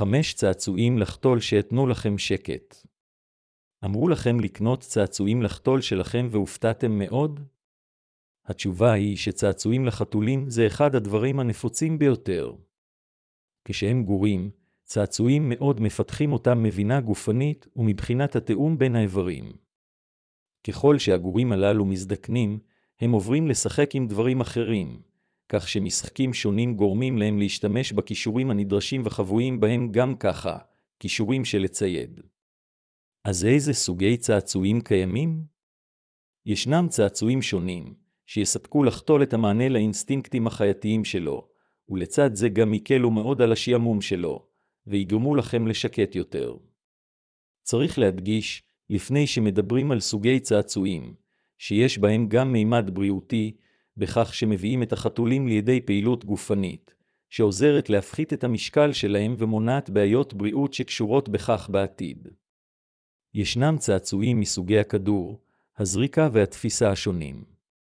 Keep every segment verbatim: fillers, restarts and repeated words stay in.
חמש צעצועים לחתול שיתנו לכם שקט. אמרו לכם לקנות צעצועים לחתול שלכם והופתעתם מאוד? התשובה היא שצעצועים לחתולים זה אחד הדברים הנפוצים ביותר. כשהם גורים, צעצועים מאוד מפתחים אותם מבינה גופנית ומבחינת התאום בין האיברים. ככל שהגורים הללו מזדקנים, הם עוברים לשחק עם דברים אחרים, כך שמשחקים שונים גורמים להם להשתמש בכישורים הנדרשים וחבויים בהם גם ככה, כישורים של לצייד. אז איזה סוגי צעצועים קיימים? ישנם צעצועים שונים, שיספקו לחתול את המענה לאינסטינקטים החייתיים שלו, ולצד זה גם יקלו מאוד על השעמום שלו, ויגרמו לכם לשקט יותר. צריך להדגיש, לפני שמדברים על סוגי צעצועים, שיש בהם גם מימד בריאותי, בכך שמביאים את החתולים לידי פעילות גופנית, שעוזרת להפחית את המשקל שלהם ומונעת בעיות בריאות שקשורות בכך בעתיד. ישנם צעצועים מסוגי הכדור, הזריקה והתפיסה השונים.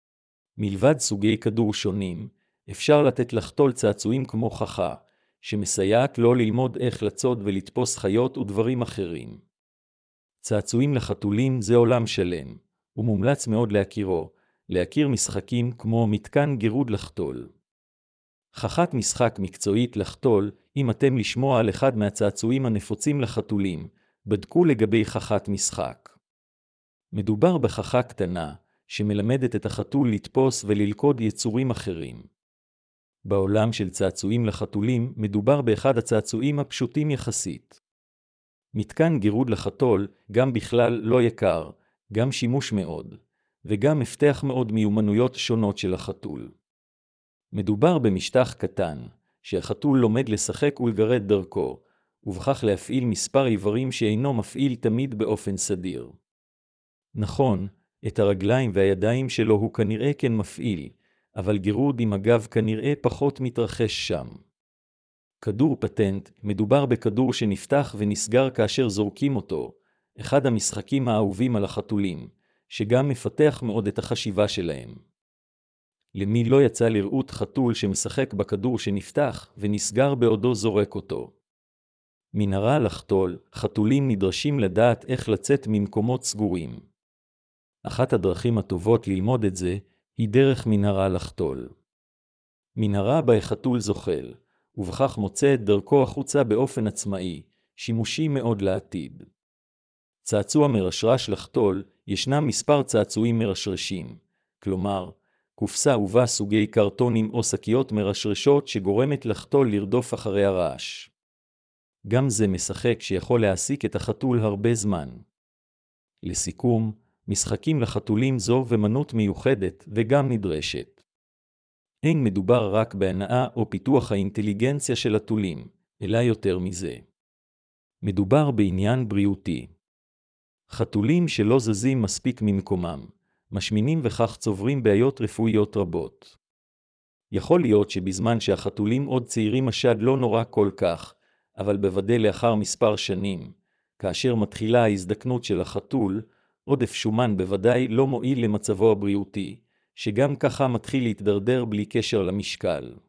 מלבד סוגי כדור שונים, אפשר לתת לחתול צעצועים כמו חכה, שמסייעת לו ללמוד איך לצוד ולתפוס חיות ודברים אחרים. צעצועים לחתולים זה עולם שלם, ומומלץ מאוד להכירו, להכיר משחקים כמו מתקן גירוד לחתול. חכת משחק מקצועית לחתול, אם אתם לשמוע על אחד מהצעצועים הנפוצים לחתולים, בדקו לגבי חכת משחק. מדובר בחכה קטנה, שמלמדת את החתול לתפוס וללכוד יצורים אחרים. בעולם של צעצועים לחתולים, מדובר באחד הצעצועים הפשוטים יחסית. מתקן גירוד לחתול, גם בכלל לא יקר, גם שימוש מאוד, וגם מפתח מאוד מיומנויות שונות של החתול. מדובר במשטח קטן, שהחתול לומד לשחק ולגרד דרכו, ובכך להפעיל מספר איברים שאינו מפעיל תמיד באופן סדיר. נכון, את הרגליים והידיים שלו הוא כנראה כן מפעיל, אבל גירוד עם הגב כנראה פחות מתרחש שם. כדור פטנט, מדובר בכדור שנפתח ונסגר כאשר זורקים אותו, אחד המשחקים האהובים על החתולים, שגם מפתח מאוד את החשיבה שלהם. למי לא יצא לראות חתול שמשחק בכדור שנפתח ונסגר בעודו זורק אותו? מנהרה לחתול, חתולים נדרשים לדעת איך לצאת ממקומות סגורים. אחת הדרכים הטובות ללמוד את זה היא דרך מנהרה לחתול. מנהרה בה החתול זוחל, ובכך מוצא את דרכו החוצה באופן עצמאי, שימושי מאוד לעתיד. צעצוע מרשרש לחתול, ישנם מספר צעצועים מרשרשים, כלומר, קופסה ובה סוגי קרטונים או שקיות מרשרשות שגורמת לחתול לרדוף אחרי הרעש. גם זה משחק שיכול להעסיק את החתול הרבה זמן. לסיכום, משחקים לחתולים זו ומנות מיוחדת וגם נדרשת. אין מדובר רק בהנאה או פיתוח האינטליגנציה של התולים, אלא יותר מזה. מדובר בעניין בריאותי. חתולים שלא זזים מספיק ממקומם, משמינים וכך צוברים בעיות רפואיות רבות. יכול להיות שבזמן שהחתולים עוד צעירים השד לא נורא כל כך, אבל בוודאי לאחר מספר שנים, כאשר מתחילה ההזדקנות של החתול, עודף שומן בוודאי לא מועיל למצבו הבריאותי, שגם ככה מתחיל להתדרדר בלי קשר למשקל.